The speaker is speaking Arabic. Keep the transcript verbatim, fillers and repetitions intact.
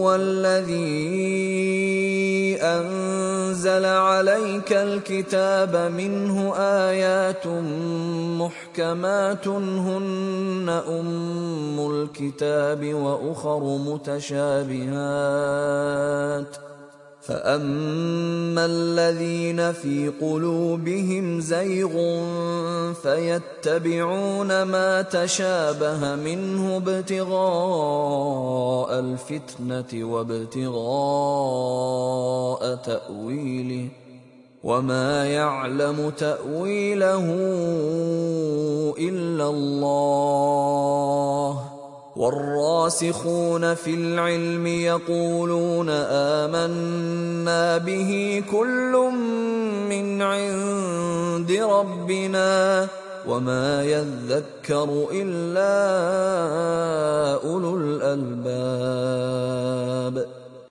هو الذي أنزل عليك الكتاب منه آيات محكمات هن أم الكتاب وأخر متشابهات فأما الذين في قلوبهم زيغ فيتبعون ما تشابه منه ابتغاء الفتنة وابتغاء تأويله وما يعلم تأويله إلا الله والراسخون في العلم يقولون آمنا به كل من عند ربنا وما يذكر إلا أولو الألباب.